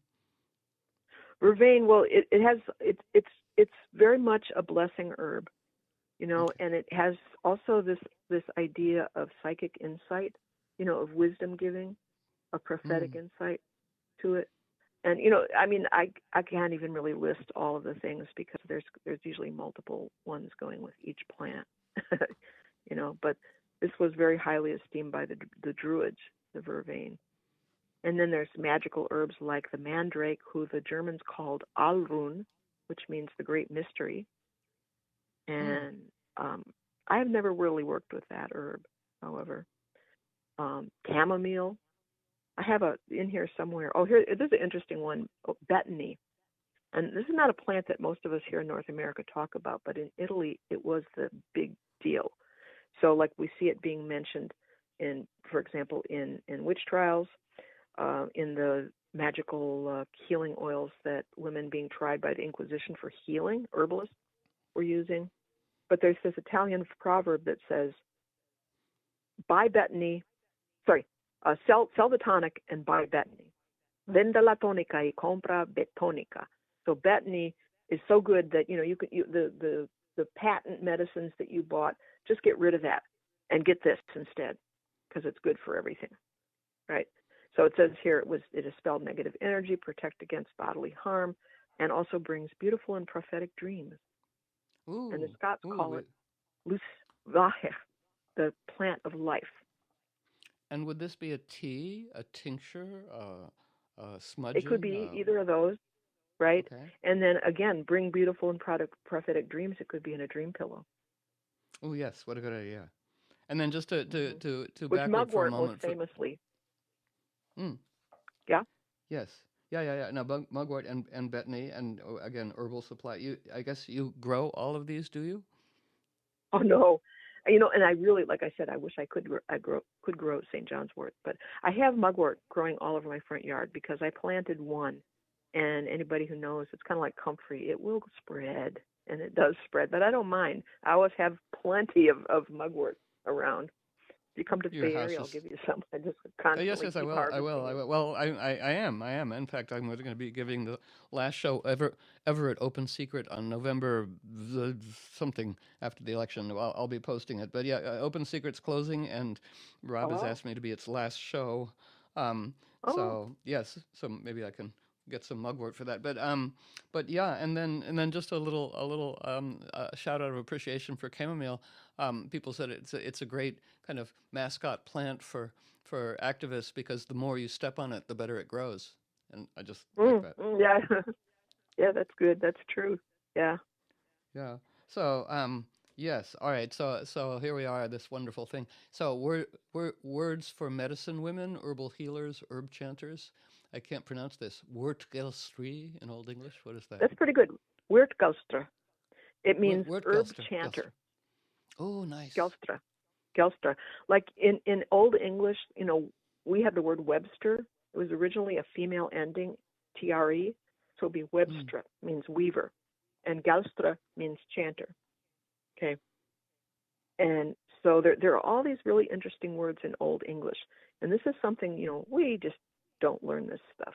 Vervain, well, it, it has it, it's it's very much a blessing herb, you know, Okay. and it has also this this idea of psychic insight, you know, of wisdom giving, a prophetic Mm. insight to it. And you know, I mean, I I can't even really list all of the things because there's there's usually multiple ones going with each plant, you know. But this was very highly esteemed by the the Druids, the vervain. And then there's magical herbs like the mandrake, who the Germans called Alrun, which means the great mystery. Mm. And um, I have never really worked with that herb, however. Um, chamomile. I have a in here somewhere. Oh, here this is an interesting one. Oh, betony. And this is not a plant that most of us here in North America talk about, but in Italy it was the big deal. So, like we see it being mentioned in, for example, in in witch trials, uh, in the magical uh, healing oils that women being tried by the Inquisition for healing, herbalists were using. But there's this Italian proverb that says, buy betony, sorry, uh, sell, sell the tonic and buy betony. Venda la tonica y compra betonica. So betony is so good that, you know, you could, you, the, the, the patent medicines that you bought, just get rid of that and get this instead, because it's good for everything, right? So it says here it was it dispelled negative energy, protect against bodily harm, and also brings beautiful and prophetic dreams. Ooh, and the Scots ooh, call we- it Lus Vaher, the plant of life. And would this be a tea, a tincture, uh, uh, smudging? It could be uh, either of those, right? Okay. And then again, bring beautiful and product, prophetic dreams. It could be in a dream pillow. Oh yes, what a good idea. And then just to to Mhm. to, to Which backward for a mugwort most moment. For, famously. mm, Yeah. yes. Yeah, yeah, yeah. No, bug- mugwort and and betony and oh, again herbal supply. You, I guess you grow all of these, do you? Oh no, you know, and I really, like I said, I wish I could gr- I grow could grow Saint John's wort, but I have mugwort growing all over my front yard because I planted one, and anybody who knows, it's kind of like comfrey. It will spread, and it does spread, but I don't mind. I always have plenty of of mugwort around. If you come to the Your Bay house Area, I'll is. give you some. I just Uh, yes, constantly yes, I keep will. I will. harvesting I it. will. Well, I, I, I am. I am. In fact, I'm going to be giving the last show ever, ever at Open Secret on November the, something after the election. I'll, I'll be posting it. But yeah, uh, Open Secret's closing, and Rob has Oh, asked me to be its last show. Um, oh, so yes, so maybe I can get some mugwort for that. But um, but yeah, and then and then just a little a little um, uh, shout out of appreciation for chamomile. Um, people said it's a, it's a great kind of mascot plant for for activists because the more you step on it, the better it grows. And I just like mm, that. mm, yeah, yeah, that's good. That's true. Yeah. Yeah. So, um, yes. All right. So, so here we are. This wonderful thing. So, word, word, words for medicine women, herbal healers, herb chanters. I can't pronounce this. Wortgelstri in Old English. What is that? That's pretty good. Wirtgauster. It Word, means herb Wordgelster. Gelster. chanter. Oh, nice. Gelstra. Gelstra. Like in, in Old English, you know, we have the word Webster. It was originally a female ending, T R E. So it'd be Mm. Webstra, means weaver. And Gelstra means chanter. Okay. And so there, there are all these really interesting words in Old English. And this is something, you know, we just don't learn this stuff.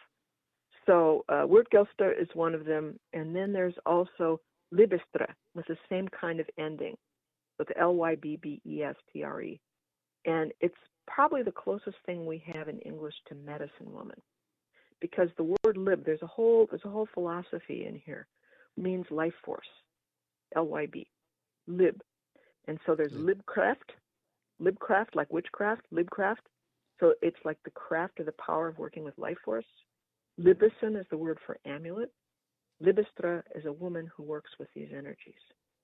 So uh, Wirtgelster is one of them. And then there's also Libestra with the same kind of ending, with L Y B B E S T R E. And it's probably the closest thing we have in English to medicine woman. Because the word lib, there's a whole there's a whole philosophy in here. It means life force. L Y B. Lib. And so there's Lib. libcraft, libcraft like witchcraft, libcraft. So it's like the craft or the power of working with life force. Libison is the word for amulet. Libestra is a woman who works with these energies.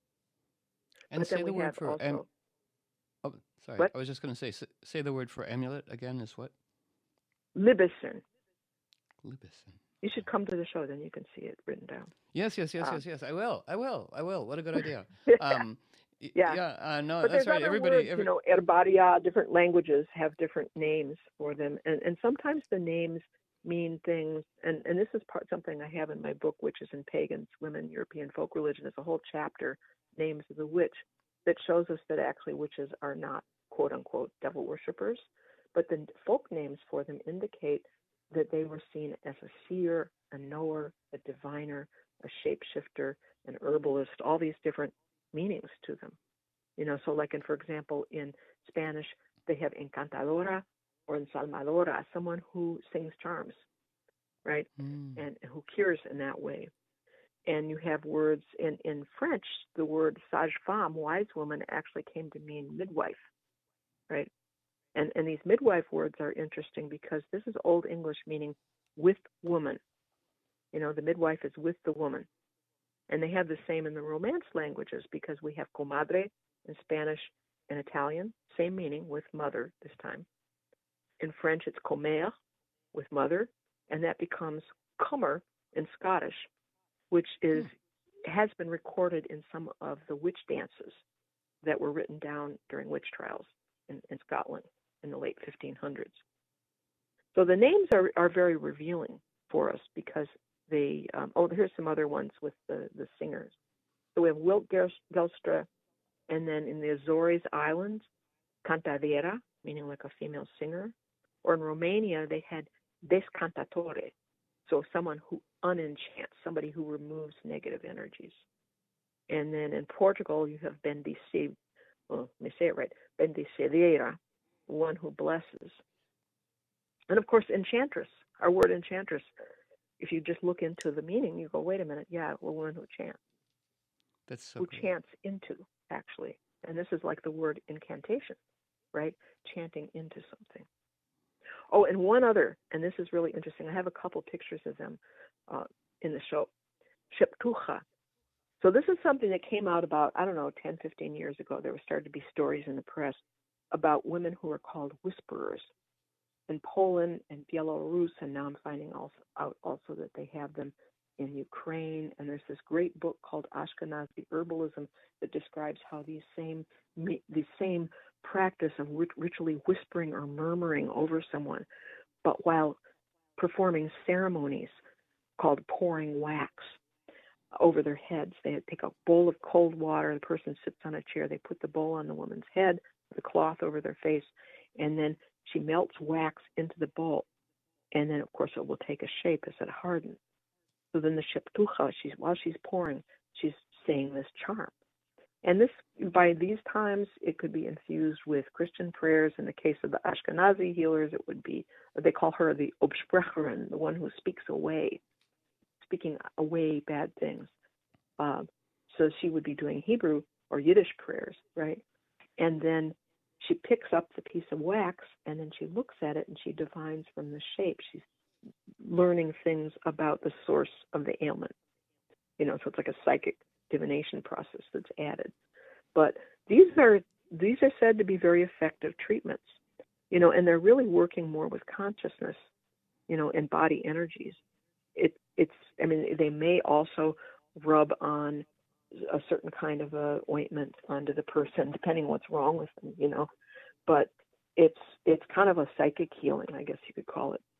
And But say then the we word have for also, am- oh, sorry. what? I was just going to say, s- say the word for amulet again is what? Libison. Libison. You should come to the show, then you can see it written down. Yes, yes, yes, Um, yes, yes. I will. I will. I will. What a good idea. yeah. Um, y- Yeah. yeah. Uh, no, But that's there's right. other Everybody. words, Every, you know, herbaria, different languages have different names for them. And, and sometimes the names mean things. And, and this is part something I have in my book, which is in Pagans, Women, European Folk Religion. There's a whole chapter, Names of the Witch, that shows us that actually witches are not, quote unquote, devil worshippers. But the folk names for them indicate that they were seen as a seer, a knower, a diviner, a shapeshifter, an herbalist, all these different meanings to them. You know, so like in, for example, in Spanish, they have encantadora or ensalmadora, someone who sings charms, right? mm, And who cures in that way. And you have words in, in French, the word sage femme, wise woman, actually came to mean midwife, right? And, and these midwife words are interesting because this is Old English meaning with woman. You know, the midwife is with the woman. And they have the same in the Romance languages because we have comadre, In Spanish and Italian, same meaning with mother this time. In French, it's comer, with mother, and that becomes cummer in Scottish, which is has been recorded in some of the witch dances that were written down during witch trials in, in Scotland in the late fifteen hundreds. So the names are, are very revealing for us because they, um, oh, here's some other ones with the, the singers. So we have Wilt Gelstra, and then in the Azores Islands, Cantadera, meaning like a female singer. Or in Romania, they had Descantatore, so someone who unenchants, somebody who removes negative energies. And then in Portugal, you have Bendice, well, let me say it right, Bendicedeira, one who blesses. And of course, enchantress, our word enchantress, if you just look into the meaning, you go, wait a minute, yeah, well, one who chants. That's so Who great. chants into, actually. And this is like the word incantation, right? Chanting into something. Oh, and one other, and this is really interesting. I have a couple pictures of them uh, in the show. Sheptucha. So this is something that came out about, I don't know, ten, fifteen years ago. There were started to be stories in the press about women who are called whisperers in Poland and Belarus, and now I'm finding also, out also that they have them in Ukraine. And there's this great book called Ashkenazi Herbalism that describes how these same these same practice of ritually whispering or murmuring over someone, but while performing ceremonies called pouring wax over their heads. They take a bowl of cold water, the person sits on a chair, they put the bowl on the woman's head, the cloth over their face, and then she melts wax into the bowl. And then, of course, it will take a shape as it hardens. So then the sheptucha, she's, while she's pouring, she's saying this charm. And this, by these times, it could be infused with Christian prayers. In the case of the Ashkenazi healers, it would be, they call her the Obsprecherin, the one who speaks away, speaking away bad things. Um, so she would be doing Hebrew or Yiddish prayers, right? And then she picks up the piece of wax, and then she looks at it, and she divines from the shape. She's learning things about the source of the ailment. You know, so it's like a psychic divination process that's added. But these are these are said to be very effective treatments, you know, and they're really working more with consciousness, you know, and body energies. It it's I mean, they may also rub on a certain kind of a ointment onto the person, depending what's wrong with them, you know. But it's it's kind of a psychic healing, I guess you could call it.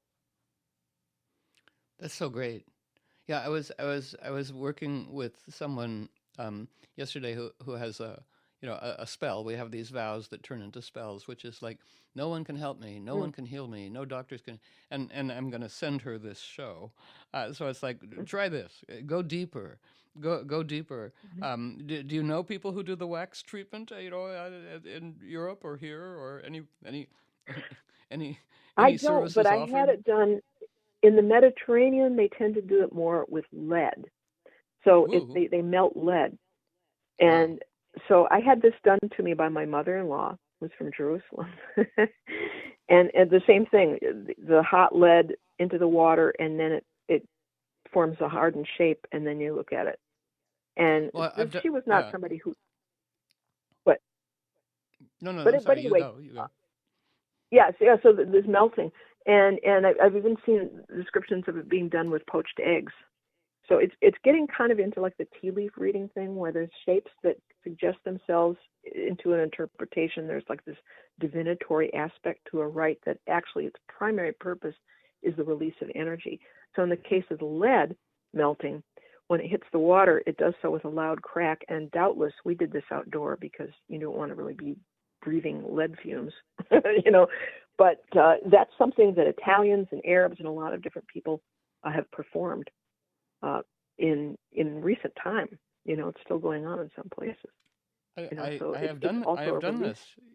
That's so great. Yeah, I was I was I was working with someone um, yesterday who who has a you know a, a spell. We have these vows that turn into spells, which is like no one can help me, no Mm. one can heal me, no doctors can. And and I'm going to send her this show. Uh, so it's like try this, uh, go deeper, go go deeper. Mm-hmm. Um, do, do you know people who do the wax treatment? Uh, you know, uh, in Europe or here or any any any I any don't, but services I had offered? it done in the Mediterranean. They tend to do it more with lead. So it, Ooh, they, they melt lead. wow. And so I had this done to me by my mother-in-law, who's from Jerusalem. and, and the same thing, the hot lead into the water, and then it, it forms a hardened shape, and then you look at it. And Well, this, I've done. she was not Yeah. somebody who, but, No, no, but, I'm but sorry. You anyway, go. You go. yes, yeah, so th- there's melting. And and I, I've even seen descriptions of it being done with poached eggs. So it's it's getting kind of into like the tea leaf reading thing, where there's shapes that suggest themselves into an interpretation. There's like this divinatory aspect to a rite that actually its primary purpose is the release of energy. So in the case of the lead melting, when it hits the water, it does so with a loud crack. And doubtless, we did this outdoor because you don't want to really be breathing lead fumes, you know. But uh, that's something that Italians and Arabs and a lot of different people uh, have performed uh, in in recent time. You know, it's still going on in some places. I, You know, I, so I it, have it's done I also have a done release. this.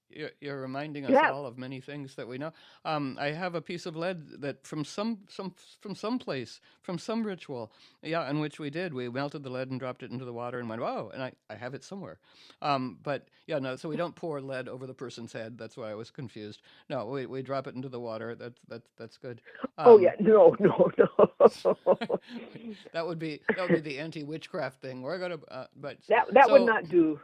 You're, you're reminding us Yeah. all of many things that we know. Um, I have a piece of lead that from some some from some place, from some ritual, yeah, in which we did. We melted the lead and dropped it into the water and went, "Whoa!" And I, I have it somewhere. Um, but yeah, no. So we don't pour lead over the person's head. That's why I was confused. No, we, we drop it into the water. That's that's that's good. Oh yeah. Um, No, no, no. that would be that would be the anti witchcraft thing. We're gonna, uh, but that that would so not do.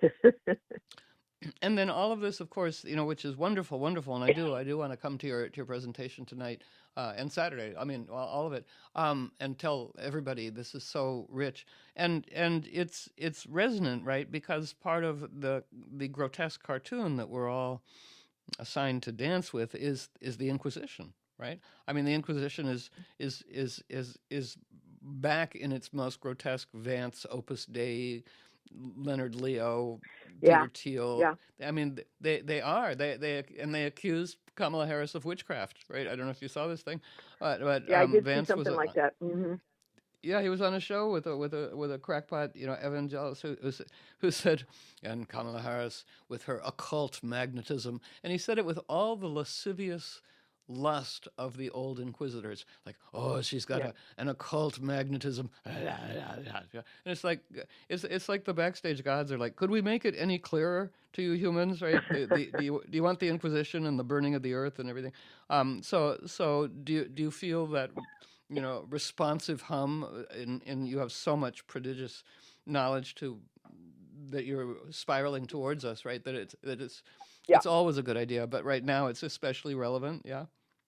and then all of this, of course, you know, which is wonderful, wonderful, and I do, I do want to come to your to your presentation tonight uh, and Saturday. I mean, all, all of it, um, and tell everybody this is so rich, and and it's it's resonant, right? Because part of the the grotesque cartoon that we're all assigned to dance with is is the Inquisition, right? I mean, the Inquisition is is is is is back in its most grotesque Vance, Opus Dei, Leonard Leo, Yeah, Peter Thiel. yeah, I mean, they they are they they and they accused Kamala Harris of witchcraft, right? I don't know if you saw this thing, but but yeah. I um, did see Vance was something a, like that. Hmm. yeah, he was on a show with a with a with a crackpot, you know, evangelist who who, s- who said, and Kamala Harris with her occult magnetism, and he said it with all the lascivious lust of the old inquisitors, like, oh, she's got Yeah, a, an occult magnetism, and it's like it's it's like the backstage gods are like, could we make it any clearer to you humans, right? The, the, do you do you want the Inquisition and the burning of the earth and everything? Um, so so do you, do you feel that you know, responsive hum, uh, and, and you have so much prodigious knowledge to that you're spiraling towards us, right? That it's that it's yeah, it's always a good idea, but right now it's especially relevant. Yeah.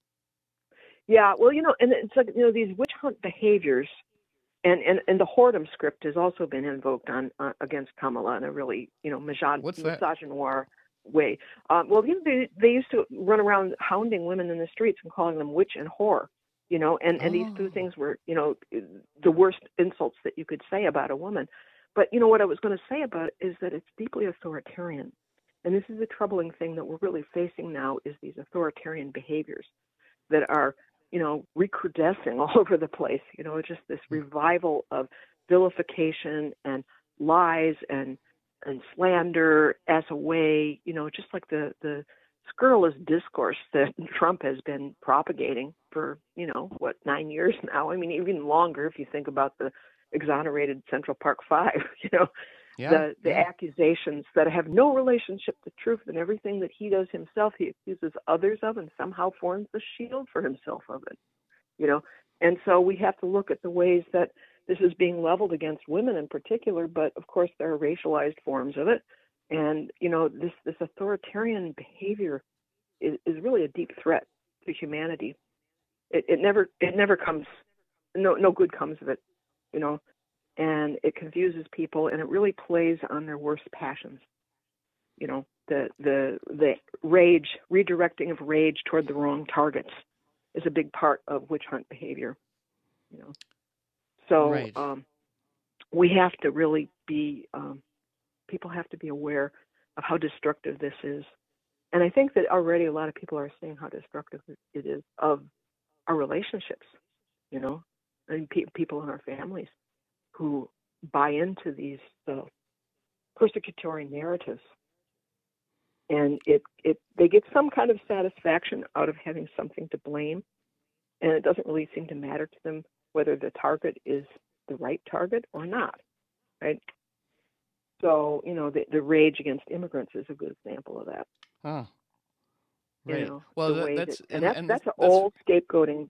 yeah. Well, you know, and it's like, you know, these witch hunt behaviors, and and and the whoredom script has also been invoked on uh, against Kamala in a really, you know, misogy- What's that? misogynoir way. Um, well, you know, they they used to run around hounding women in the streets and calling them witch and whore. You know, and and these two Oh, things were, you know, the worst insults that you could say about a woman. But you know what I was going to say about it is that it's deeply authoritarian. And this is a troubling thing that we're really facing now, is these authoritarian behaviors that are, you know, recrudescing all over the place. You know, just this revival of vilification and lies and and slander as a way, you know, just like the the scurrilous discourse that Trump has been propagating for, you know, what, nine years now. I mean, even longer if you think about the exonerated Central Park Five. You know, yeah, the the yeah, accusations that have no relationship to truth, and everything that he does himself, he accuses others of, and somehow forms a shield for himself of it. You know, and so we have to look at the ways that this is being leveled against women in particular, but of course there are racialized forms of it. And you know, this this authoritarian behavior is, is really a deep threat to humanity. It, it never it never comes, no no good comes of it. You know, and it confuses people, and it really plays on their worst passions. You know, the the the rage, redirecting of rage toward the wrong targets is a big part of witch hunt behavior. You know, so right. um, we have to really be um, people have to be aware of how destructive this is. And I think that already a lot of people are seeing how destructive it is of our relationships, you know, and pe- people in our families who buy into these uh, persecutory narratives, and it it they get some kind of satisfaction out of having something to blame, and it doesn't really seem to matter to them whether the target is the right target or not, right? So, you know, the, the rage against immigrants is a good example of that. Oh, You right. know, Well, the that, way that, that's and and that's and that's an that's old scapegoating.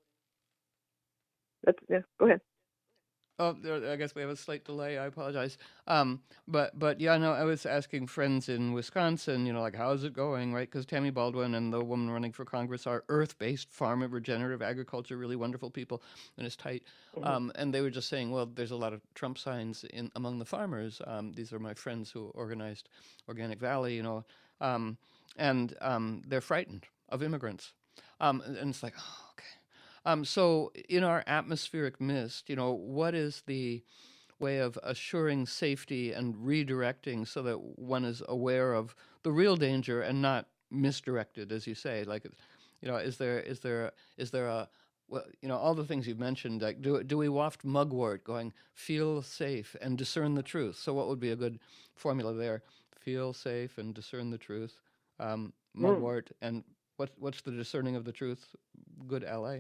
That's yeah. Go ahead. Oh, there, I guess we have a slight delay. I apologize. Um, but but yeah, no, I was asking friends in Wisconsin, you know, like how's it going, right? Because Tammy Baldwin and the woman running for Congress are earth-based, farm and regenerative agriculture, really wonderful people, and it's tight. Hmm. Um, and they were just saying, well, there's a lot of Trump signs in among the farmers. Um, these are my friends who organized Organic Valley, you know, um, and um, they're frightened of immigrants. Um, and and it's like, oh, okay. Um, so, in our atmospheric mist, you know, what is the way of assuring safety and redirecting so that one is aware of the real danger and not misdirected, as you say? Like, you know, is there is there is there a well, you know, all the things you've mentioned. Like, do do we waft mugwort, going feel safe and discern the truth? So, what would be a good formula there? Feel safe and discern the truth. um, Mm. mugwort, and what, what's the discerning of the truth? Good ally.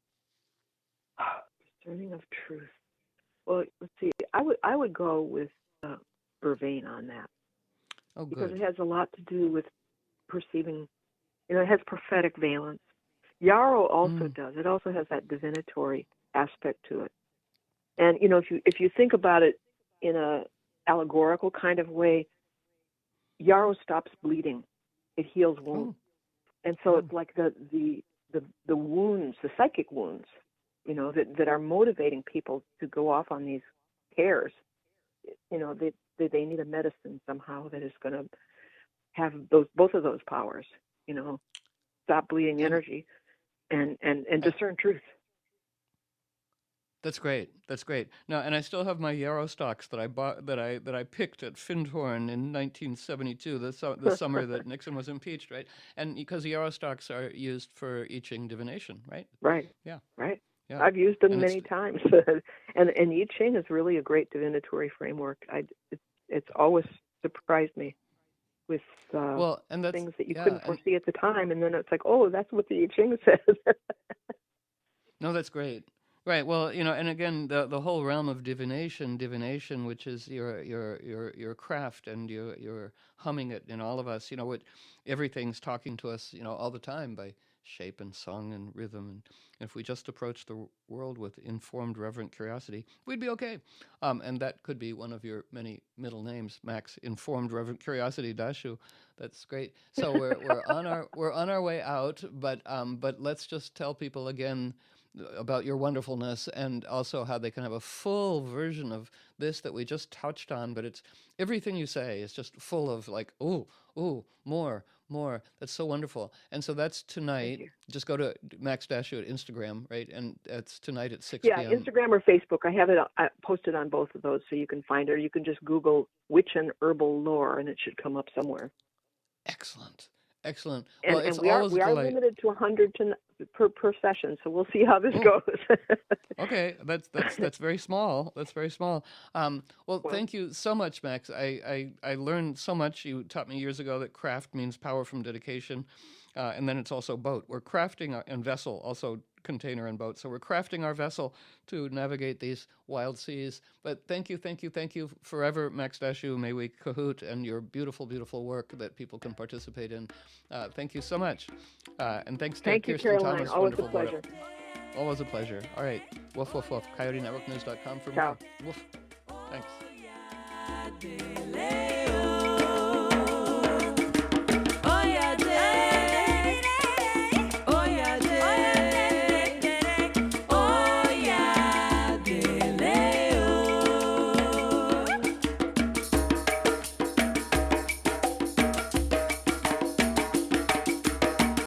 Discerning of truth. Well, let's see. I would I would go with uh, Vervain on that Oh, because good. it has a lot to do with perceiving. You know, it has prophetic valence. Yarrow also Mm. does. It also has that divinatory aspect to it. And you know, if you if you think about it in a allegorical kind of way, Yarrow stops bleeding; it heals wounds, Oh, and so oh. it's like the the the the wounds, the psychic wounds, you know, that that are motivating people to go off on these tears. You know, they they, they need a medicine somehow that is going to have those both of those powers. You know, stop bleeding And energy and and and I, discern truth. that's great. That's great. Now, and I still have my yarrow stocks that I bought that I that I picked at Findhorn in nineteen seventy-two, the su- the summer that Nixon was impeached, right? And because yarrow stocks are used for I Ching divination, right? Right, Yeah, right. yeah. I've used them And it's many times, and and I Ching is really a great divinatory framework. I it, it's always surprised me with uh, well, and that's things that you yeah, couldn't and foresee at the time, and then it's like, oh, that's what the I Ching says. no, that's great. Right. Well, you know, and again, the the whole realm of divination, divination, which is your your your your craft, and you're you're humming it in all of us. You know, what everything's talking to us, you know, all the time by shape and song and rhythm. And if we just approach the w- world with informed, reverent curiosity, we'd be okay. Um, and that could be one of your many middle names, Max. Informed, reverent curiosity, Dashu. That's great. So we're we're on our we're on our way out, but um, but let's just tell people again about your wonderfulness, and also how they can have a full version of this that we just touched on. But it's everything you say is just full of like, oh, oh, more, more. That's so wonderful. And so that's Thank tonight. you. Just go to Max Dashu at Instagram, right? And it's tonight at six Yeah, p m. Instagram or Facebook. I have it I posted on both of those, so you can find it. Or you can just Google witch and herbal lore, and it should come up somewhere. Excellent. Excellent. Well, And it's and we are always a we are delight. limited to a hundred to per per session, so we'll see how this Oh, goes. okay, that's that's that's very small. That's very small. Um, well, Well, thank you so much, Max. I, I I learned so much. You taught me years ago that craft means power from dedication, uh, and then it's also boat. We're crafting our, and vessel, also container and boat. So we're crafting our vessel to navigate these wild seas. But thank you, thank you, thank you forever, Max Dashu. May we cahoot and your beautiful, beautiful work that people can participate in. Uh, thank you so much, uh, and thanks to thank you, Kirsten Caroline. Thomas, Always a wonderful board up. pleasure. Always a pleasure. All right. Woof, woof, woof. coyote network news dot com for Ciao. more. Woof. Thanks.